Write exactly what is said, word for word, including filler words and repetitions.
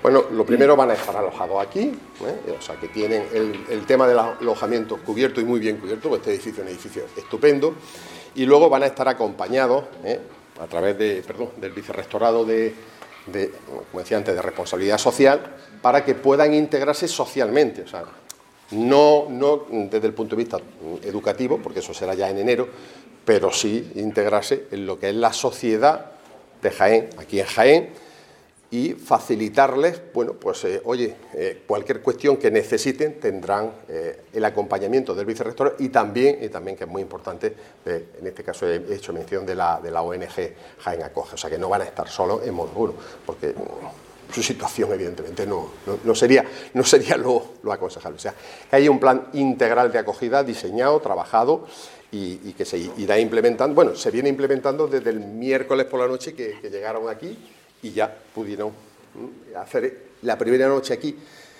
Bueno, lo primero van a estar alojados aquí, ¿eh? O sea que tienen el, el tema del alojamiento cubierto y muy bien cubierto, pues este edificio es un edificio estupendo, y luego van a estar acompañados, ¿eh? a través de, perdón, del vicerrectorado de, de, como decía antes, de responsabilidad social, para que puedan integrarse socialmente, o sea, no, no desde el punto de vista educativo, porque eso será ya en enero, pero sí integrarse en lo que es la sociedad de Jaén, aquí en Jaén, y facilitarles, bueno, pues, eh, oye, eh, cualquier cuestión que necesiten tendrán eh, el acompañamiento del vicerrector y también, y también que es muy importante, eh, en este caso he hecho mención de la, de la O N G Jaén Acoge, o sea que no van a estar solos en modo uno, porque mm, su situación evidentemente no, no, no sería, no sería lo, lo aconsejable. O sea, que hay un plan integral de acogida diseñado, trabajado, y, y que se irá implementando, bueno, se viene implementando desde el miércoles por la noche que, que llegaron aquí, y ya pudieron hacer la primera noche aquí